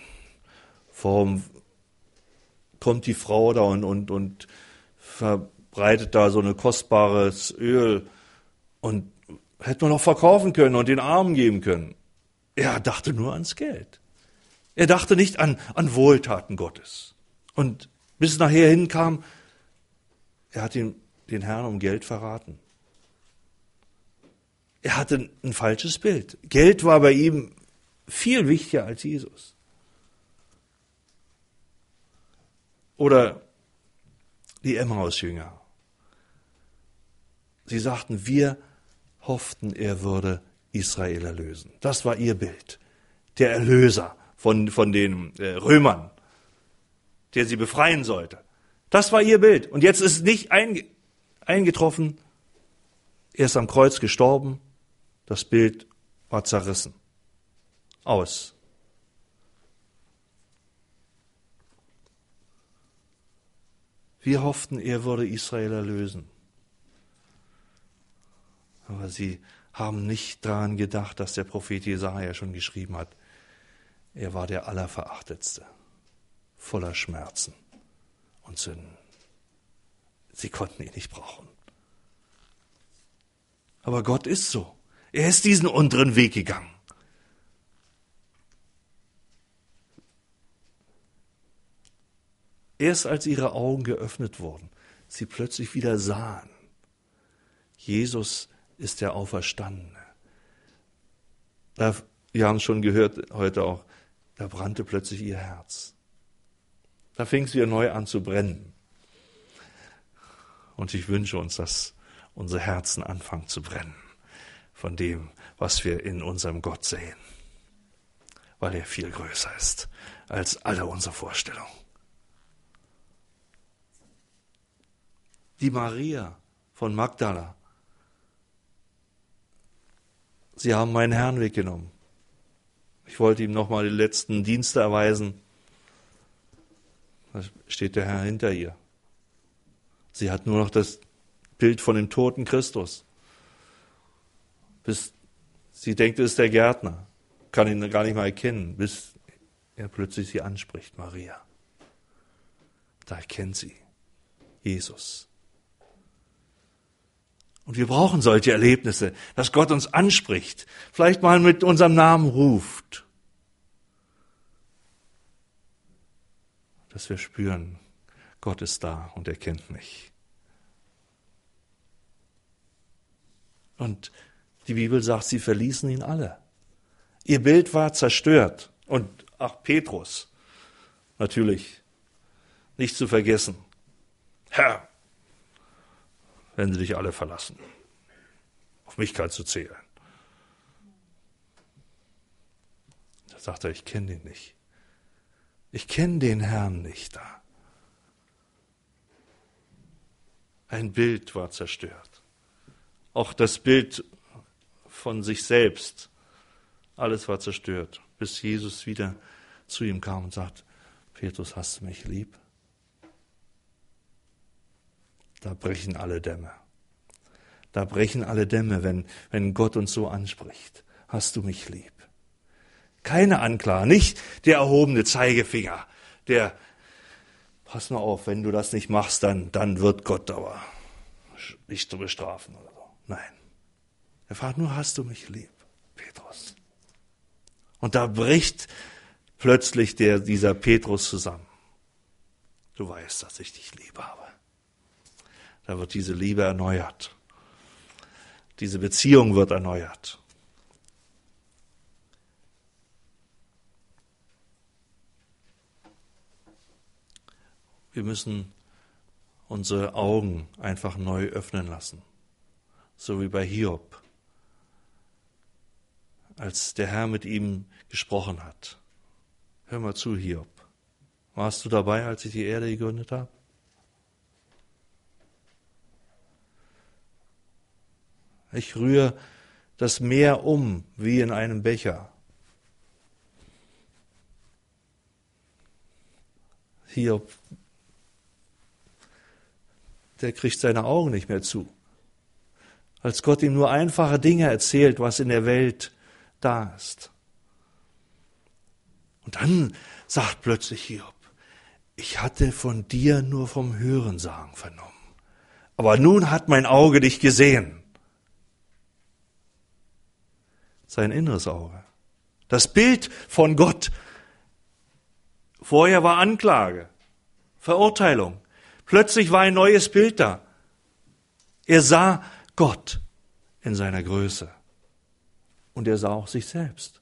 kommt die Frau da und verbreitet da so ein kostbares Öl und hätte man auch verkaufen können und den Armen geben können. Er dachte nur ans Geld. Er dachte nicht an Wohltaten Gottes. Und bis es nachher hinkam, er hat den Herrn um Geld verraten. Er hatte ein falsches Bild. Geld war bei ihm viel wichtiger als Jesus. Oder die Emmaus-Jünger. Sie sagten: Wir hofften, er würde Israel erlösen. Das war ihr Bild. Der Erlöser von den Römern, der sie befreien sollte. Das war ihr Bild. Und jetzt ist es nicht eingetroffen. Er ist am Kreuz gestorben. Das Bild war zerrissen. Aus. Wir hofften, er würde Israel erlösen. Aber sie haben nicht daran gedacht, dass der Prophet Jesaja schon geschrieben hat: Er war der Allerverachtetste, voller Schmerzen und Sünden. Sie konnten ihn nicht brauchen. Aber Gott ist so. Er ist diesen unteren Weg gegangen. Erst als ihre Augen geöffnet wurden, sie plötzlich wieder sahen: Jesus ist der Auferstandene. Wir haben es schon gehört heute auch, da brannte plötzlich ihr Herz. Da fing es wieder neu an zu brennen. Und ich wünsche uns, dass unsere Herzen anfangen zu brennen von dem, was wir in unserem Gott sehen, weil er viel größer ist als alle unsere Vorstellungen. Die Maria von Magdala: Sie haben meinen Herrn weggenommen. Ich wollte ihm nochmal die letzten Dienste erweisen. Da steht der Herr hinter ihr. Sie hat nur noch das Bild von dem toten Christus. Bis sie denkt, es ist der Gärtner. Kann ihn gar nicht mal erkennen, bis er plötzlich sie anspricht, Maria. Da erkennt sie Jesus. Und wir brauchen solche Erlebnisse, dass Gott uns anspricht, vielleicht mal mit unserem Namen ruft. Dass wir spüren, Gott ist da und er kennt mich. Und die Bibel sagt, sie verließen ihn alle. Ihr Bild war zerstört. Und Petrus, natürlich, nicht zu vergessen. Herr, wenn sie dich alle verlassen, auf mich kannst du zählen. Da sagt er, ich kenne den nicht. Ich kenne den Herrn nicht da. Ein Bild war zerstört. Auch das Bild von sich selbst, alles war zerstört, bis Jesus wieder zu ihm kam und sagt, Petrus, hast du mich lieb? Da brechen alle Dämme. Da brechen alle Dämme, wenn Gott uns so anspricht. Hast du mich lieb? Keine Anklage, nicht der erhobene Zeigefinger, der, pass mal auf, wenn du das nicht machst, dann wird Gott aber dich zu bestrafen oder so. Nein. Er fragt nur, hast du mich lieb, Petrus? Und da bricht plötzlich dieser Petrus zusammen. Du weißt, dass ich dich lieb habe. Da wird diese Liebe erneuert. Diese Beziehung wird erneuert. Wir müssen unsere Augen einfach neu öffnen lassen. So wie bei Hiob, als der Herr mit ihm gesprochen hat. Hör mal zu, Hiob. Warst du dabei, als ich die Erde gegründet habe? Ich rühre das Meer um wie in einem Becher. Hiob, der kriegt seine Augen nicht mehr zu. Als Gott ihm nur einfache Dinge erzählt, was in der Welt da ist. Und dann sagt plötzlich Hiob, ich hatte von dir nur vom Hörensagen vernommen. Aber nun hat mein Auge dich gesehen. Sein inneres Auge. Das Bild von Gott. Vorher war Anklage, Verurteilung. Plötzlich war ein neues Bild da. Er sah Gott in seiner Größe. Und er sah auch sich selbst.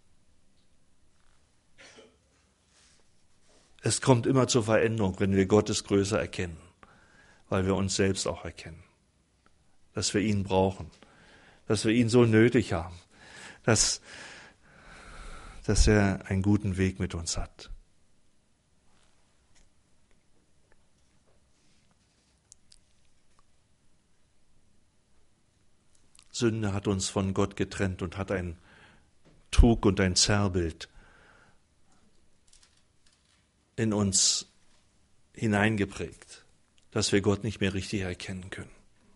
Es kommt immer zur Veränderung, wenn wir Gottes Größe erkennen, weil wir uns selbst auch erkennen, dass wir ihn brauchen, dass wir ihn so nötig haben, dass er einen guten Weg mit uns hat. Sünde hat uns von Gott getrennt und hat ein Trug und ein Zerrbild in uns hineingeprägt, dass wir Gott nicht mehr richtig erkennen können.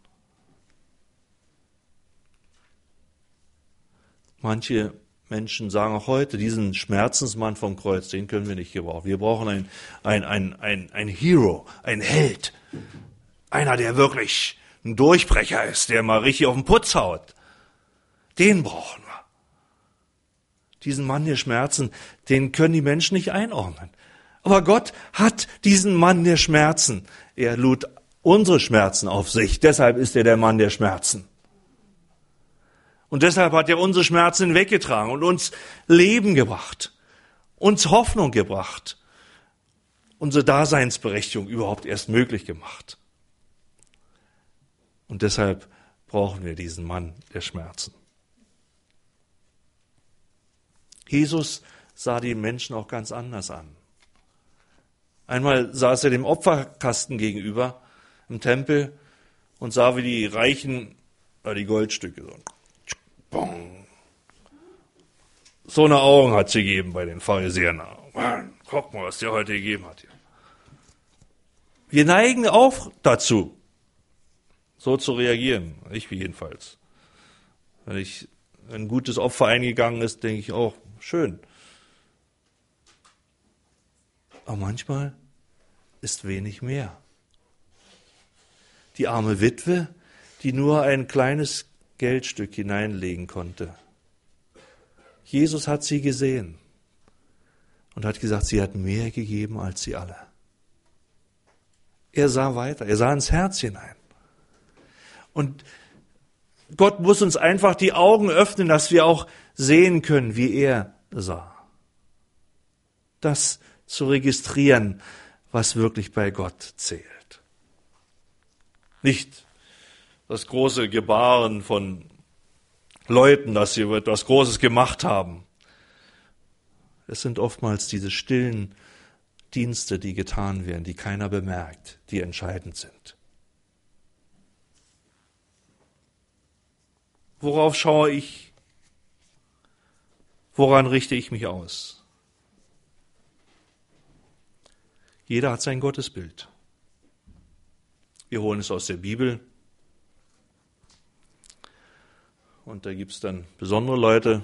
Manche Menschen sagen auch heute, diesen Schmerzensmann vom Kreuz, den können wir nicht gebrauchen. Wir brauchen ein Hero, ein Held, einer, der wirklich ein Durchbrecher ist, der mal richtig auf den Putz haut. Den brauchen wir. Diesen Mann der Schmerzen, den können die Menschen nicht einordnen. Aber Gott hat diesen Mann der Schmerzen. Er lud unsere Schmerzen auf sich. Deshalb ist er der Mann der Schmerzen. Und deshalb hat er unsere Schmerzen hinweggetragen und uns Leben gebracht, uns Hoffnung gebracht, unsere Daseinsberechtigung überhaupt erst möglich gemacht. Und deshalb brauchen wir diesen Mann der Schmerzen. Jesus sah die Menschen auch ganz anders an. Einmal saß er dem Opferkasten gegenüber im Tempel und sah, wie die Reichen die Goldstücke so eine Augen hat sie gegeben bei den Pharisäern. Mann, guck mal, was der heute gegeben hat. Wir neigen auch dazu, so zu reagieren. Ich jedenfalls. Wenn ein gutes Opfer eingegangen ist, denke ich auch, schön. Aber manchmal ist wenig mehr. Die arme Witwe, die nur ein kleines Geldstück hineinlegen konnte. Jesus hat sie gesehen und hat gesagt, sie hat mehr gegeben als sie alle. Er sah weiter, er sah ins Herz hinein. Und Gott muss uns einfach die Augen öffnen, dass wir auch sehen können, wie er sah. Das zu registrieren, was wirklich bei Gott zählt. Nicht das große Gebaren von Leuten, dass sie etwas Großes gemacht haben. Es sind oftmals diese stillen Dienste, die getan werden, die keiner bemerkt, die entscheidend sind. Worauf schaue ich? Woran richte ich mich aus? Jeder hat sein Gottesbild. Wir holen es aus der Bibel. Und da gibt es dann besondere Leute,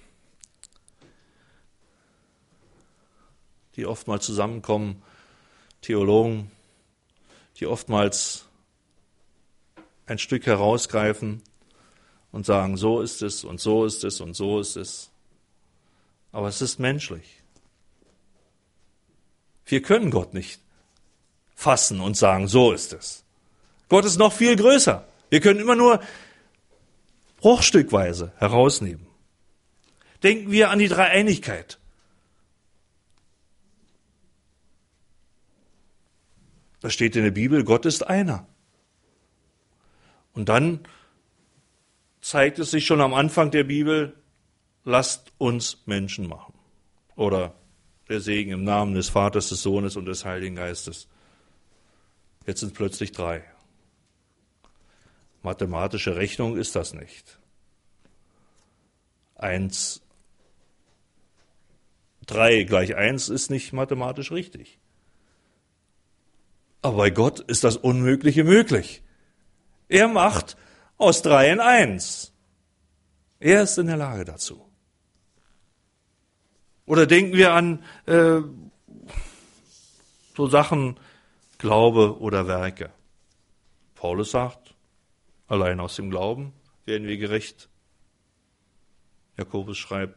die oftmals zusammenkommen, Theologen, die oftmals ein Stück herausgreifen und sagen, so ist es und so ist es und so ist es. Aber es ist menschlich. Wir können Gott nicht fassen und sagen, so ist es. Gott ist noch viel größer. Wir können immer nur bruchstückweise herausnehmen. Denken wir an die Dreieinigkeit. Da steht in der Bibel, Gott ist einer. Und dann zeigt es sich schon am Anfang der Bibel, lasst uns Menschen machen. Oder der Segen im Namen des Vaters, des Sohnes und des Heiligen Geistes. Jetzt sind es plötzlich 3. Mathematische Rechnung ist das nicht. 3 gleich 1 ist nicht mathematisch richtig. Aber bei Gott ist das Unmögliche möglich. Er macht aus 3 1. Er ist in der Lage dazu. Oder denken wir an so Sachen Glaube oder Werke. Paulus sagt, allein aus dem Glauben werden wir gerecht. Jakobus schreibt,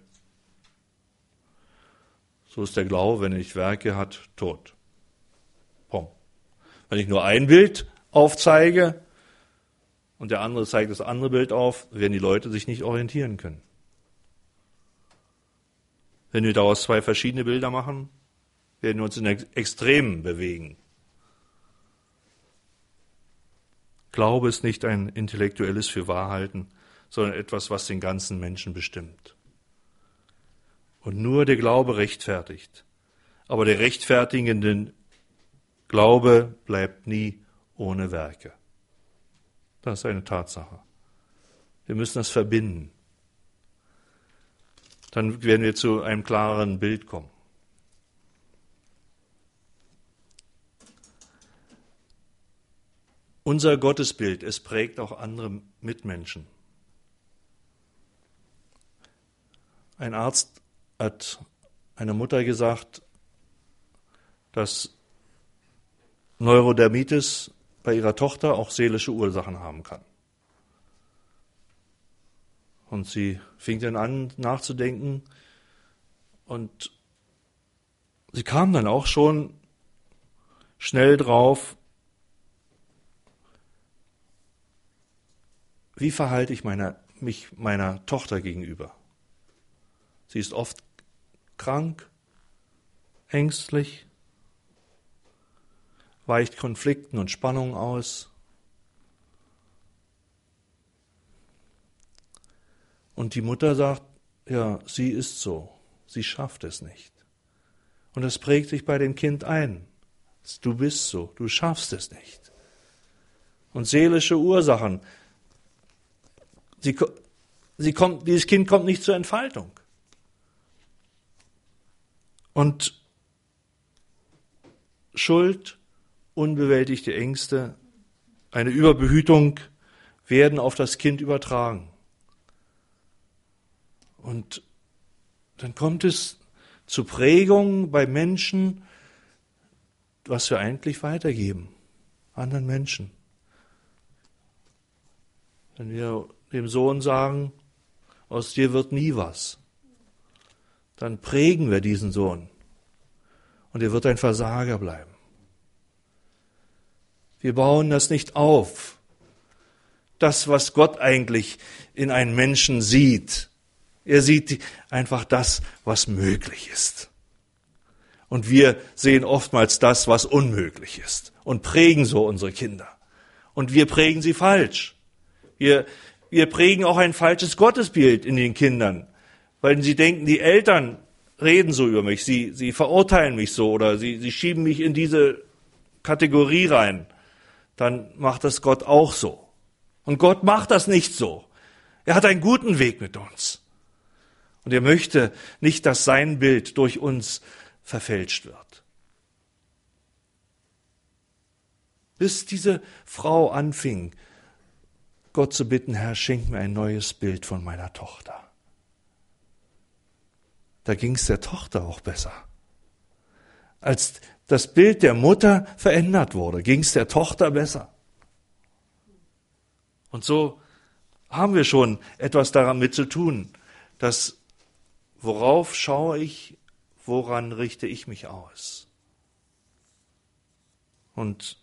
so ist der Glaube, wenn er nicht Werke hat, tot. Pom. Wenn ich nur ein Bild aufzeige und der andere zeigt das andere Bild auf, werden die Leute sich nicht orientieren können. Wenn wir daraus 2 verschiedene Bilder machen, werden wir uns in Extremen bewegen. Glaube ist nicht ein intellektuelles Fürwahrhalten, sondern etwas, was den ganzen Menschen bestimmt. Und nur der Glaube rechtfertigt. Aber der rechtfertigende Glaube bleibt nie ohne Werke. Das ist eine Tatsache. Wir müssen das verbinden. Dann werden wir zu einem klareren Bild kommen. Unser Gottesbild, es prägt auch andere Mitmenschen. Ein Arzt hat einer Mutter gesagt, dass Neurodermitis bei ihrer Tochter auch seelische Ursachen haben kann. Und sie fing dann an nachzudenken und sie kam dann auch schon schnell drauf, wie verhalte ich mich meiner Tochter gegenüber? Sie ist oft krank, ängstlich, weicht Konflikten und Spannungen aus. Und die Mutter sagt, ja, sie ist so, sie schafft es nicht. Und das prägt sich bei dem Kind ein. Du bist so, du schaffst es nicht. Und seelische Ursachen, dieses Kind kommt nicht zur Entfaltung. Und Schuld, unbewältigte Ängste, eine Überbehütung werden auf das Kind übertragen. Und dann kommt es zu Prägungen bei Menschen, was wir eigentlich weitergeben anderen Menschen. Wenn wir dem Sohn sagen, aus dir wird nie was, dann prägen wir diesen Sohn und er wird ein Versager bleiben. Wir bauen das nicht auf. Das, was Gott eigentlich in einem Menschen sieht. Er sieht einfach das, was möglich ist. Und wir sehen oftmals das, was unmöglich ist und prägen so unsere Kinder. Und wir prägen sie falsch. Wir prägen auch ein falsches Gottesbild in den Kindern, weil sie denken, die Eltern reden so über mich, sie verurteilen mich so oder sie schieben mich in diese Kategorie rein. Dann macht das Gott auch so. Und Gott macht das nicht so. Er hat einen guten Weg mit uns. Und er möchte nicht, dass sein Bild durch uns verfälscht wird. Bis diese Frau anfing, Gott zu bitten, Herr, schenk mir ein neues Bild von meiner Tochter. Da ging es der Tochter auch besser. Als das Bild der Mutter verändert wurde, ging es der Tochter besser. Und so haben wir schon etwas damit zu tun, dass worauf schaue ich, woran richte ich mich aus? Und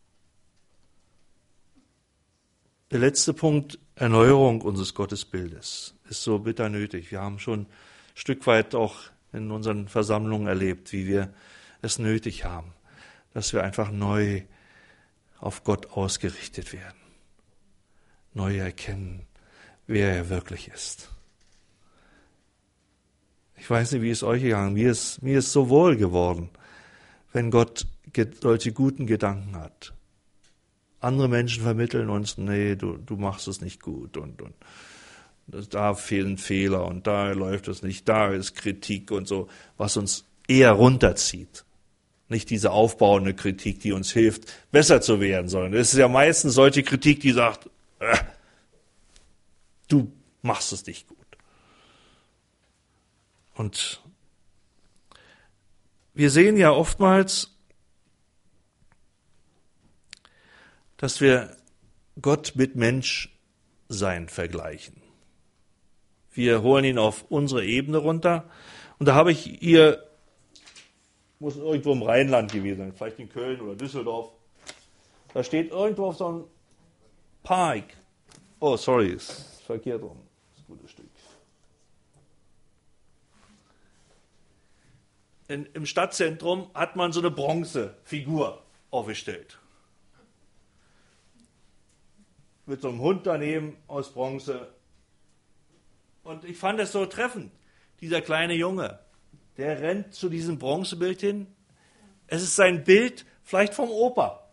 der letzte Punkt, Erneuerung unseres Gottesbildes, ist so bitter nötig. Wir haben schon ein Stück weit auch in unseren Versammlungen erlebt, wie wir es nötig haben, dass wir einfach neu auf Gott ausgerichtet werden, neu erkennen, wer er wirklich ist. Ich weiß nicht, wie es euch gegangen ist. Mir ist so wohl geworden, wenn Gott solche guten Gedanken hat. Andere Menschen vermitteln uns, nee, du machst es nicht gut und da fehlen Fehler und da läuft es nicht, da ist Kritik und so, was uns eher runterzieht. Nicht diese aufbauende Kritik, die uns hilft, besser zu werden, sondern es ist ja meistens solche Kritik, die sagt, du machst es nicht gut. Und wir sehen ja oftmals, dass wir Gott mit Menschsein vergleichen. Wir holen ihn auf unsere Ebene runter. Und da habe ich hier, muss irgendwo im Rheinland gewesen sein, vielleicht in Köln oder Düsseldorf. Da steht irgendwo auf so einem Park. Oh, sorry, ist verkehrt rum. Das ist ein gutes Stück. Im Stadtzentrum hat man so eine Bronzefigur aufgestellt. Mit so einem Hund daneben aus Bronze. Und ich fand es so treffend. Dieser kleine Junge, der rennt zu diesem Bronzebild hin. Es ist sein Bild, vielleicht vom Opa.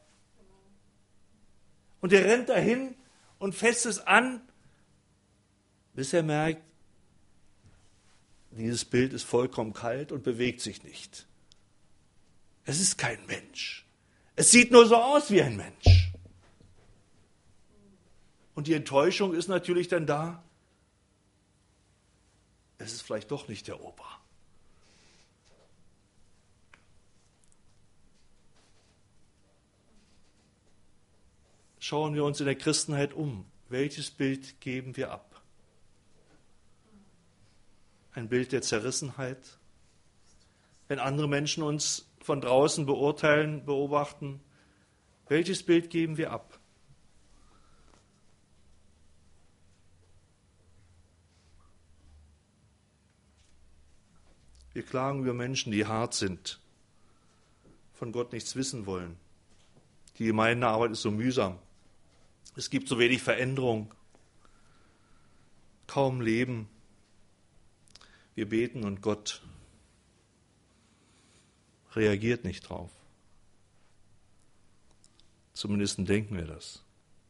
Und er rennt dahin und fasst es an, bis er merkt, dieses Bild ist vollkommen kalt und bewegt sich nicht. Es ist kein Mensch. Es sieht nur so aus wie ein Mensch. Und die Enttäuschung ist natürlich dann da, es ist vielleicht doch nicht der Opa. Schauen wir uns in der Christenheit um. Welches Bild geben wir ab? Ein Bild der Zerrissenheit? Wenn andere Menschen uns von draußen beurteilen, beobachten, welches Bild geben wir ab? Wir klagen über Menschen, die hart sind, von Gott nichts wissen wollen. Die Gemeindearbeit ist so mühsam. Es gibt so wenig Veränderung, kaum Leben. Wir beten und Gott reagiert nicht drauf. Zumindest denken wir das.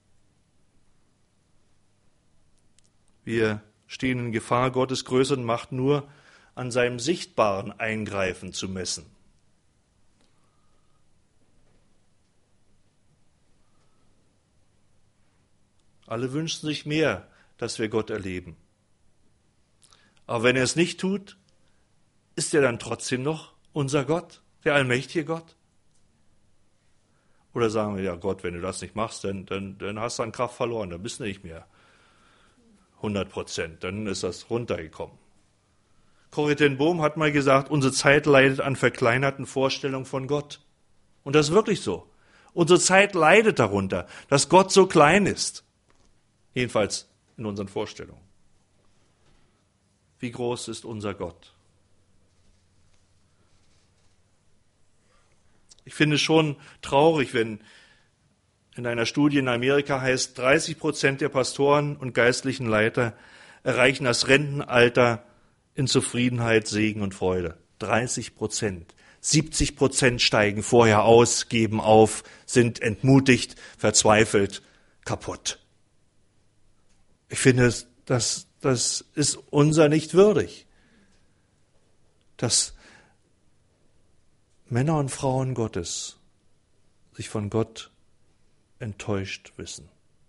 Wir stehen in Gefahr, Gottes größeren Macht nur an seinem sichtbaren Eingreifen zu messen. Alle wünschen sich mehr, dass wir Gott erleben. Aber wenn er es nicht tut, ist er dann trotzdem noch unser Gott, der allmächtige Gott? Oder sagen wir, ja Gott, wenn du das nicht machst, dann hast du an Kraft verloren, dann bist du nicht mehr 100%, dann ist das runtergekommen. Corrie ten Boom hat mal gesagt, unsere Zeit leidet an verkleinerten Vorstellungen von Gott. Und das ist wirklich so. Unsere Zeit leidet darunter, dass Gott so klein ist. Jedenfalls in unseren Vorstellungen. Wie groß ist unser Gott? Ich finde es schon traurig, wenn in einer Studie in Amerika heißt, 30% der Pastoren und geistlichen Leiter erreichen das Rentenalter in Zufriedenheit, Segen und Freude. 30%. 70% steigen vorher aus, geben auf, sind entmutigt, verzweifelt, kaputt. Ich finde, das ist unser nicht würdig. Dass Männer und Frauen Gottes sich von Gott enttäuscht wissen.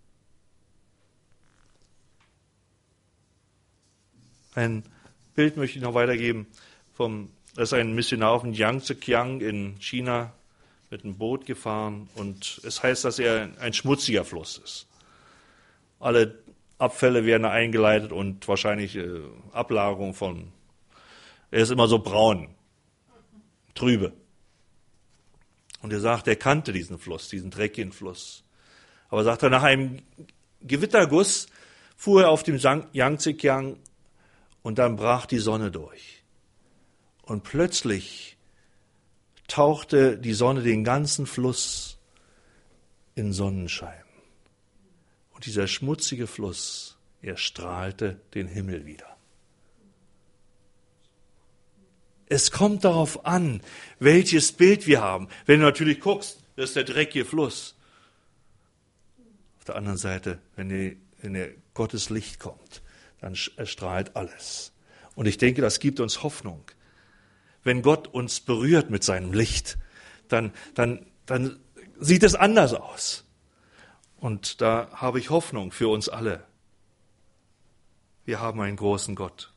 Ein Bild möchte ich noch weitergeben. Da ist ein Missionar auf dem Yangtze-Kiang in China mit einem Boot gefahren und es heißt, dass er ein schmutziger Fluss ist. Alle Abfälle werden eingeleitet und wahrscheinlich Ablagerung er ist immer so braun, trübe. Und er sagt, er kannte diesen Fluss, diesen dreckigen Fluss. Aber sagt er, nach einem Gewitterguss fuhr er auf dem Yangtze-Kiang und dann brach die Sonne durch. Und plötzlich tauchte die Sonne den ganzen Fluss in Sonnenschein. Und dieser schmutzige Fluss, er strahlte den Himmel wieder. Es kommt darauf an, welches Bild wir haben. Wenn du natürlich guckst, das ist der dreckige Fluss. Auf der anderen Seite, wenn der Gottes Licht kommt, dann erstrahlt alles. Und ich denke, das gibt uns Hoffnung. Wenn Gott uns berührt mit seinem Licht, dann sieht es anders aus. Und da habe ich Hoffnung für uns alle. Wir haben einen großen Gott.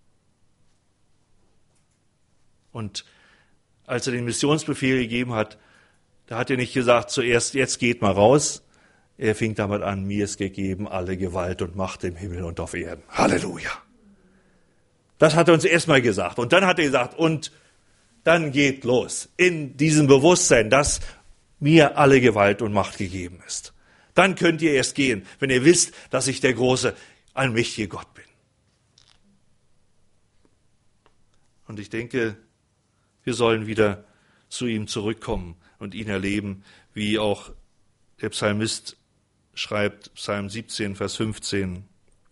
Und als er den Missionsbefehl gegeben hat, da hat er nicht gesagt, zuerst, jetzt geht mal raus. Er fing damit an, mir ist gegeben alle Gewalt und Macht im Himmel und auf Erden. Halleluja. Das hat er uns erstmal gesagt. Und dann hat er gesagt, und dann geht los. In diesem Bewusstsein, dass mir alle Gewalt und Macht gegeben ist. Dann könnt ihr erst gehen, wenn ihr wisst, dass ich der große, allmächtige Gott bin. Und ich denke, wir sollen wieder zu ihm zurückkommen und ihn erleben, wie auch der Psalmist schreibt, Psalm 17, Vers 15.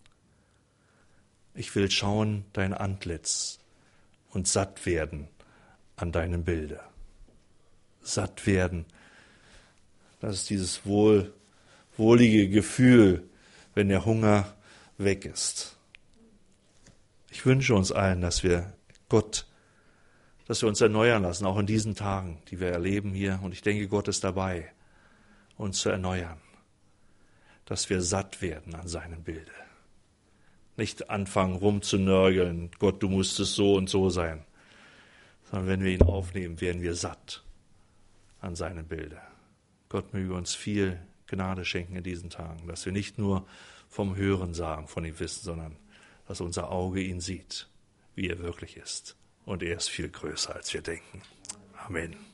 Ich will schauen dein Antlitz und satt werden an deinem Bilde. Satt werden. Das ist dieses wohlige Gefühl, wenn der Hunger weg ist. Ich wünsche uns allen, dass wir uns erneuern lassen, auch in diesen Tagen, die wir erleben hier. Und ich denke, Gott ist dabei, uns zu erneuern, dass wir satt werden an seinem Bilde. Nicht anfangen rumzunörgeln, Gott, du musstest so und so sein, sondern wenn wir ihn aufnehmen, werden wir satt an seinem Bilde. Gott möge uns viel Gnade schenken in diesen Tagen, dass wir nicht nur vom Hören sagen, von ihm wissen, sondern dass unser Auge ihn sieht, wie er wirklich ist. Und er ist viel größer, als wir denken. Amen.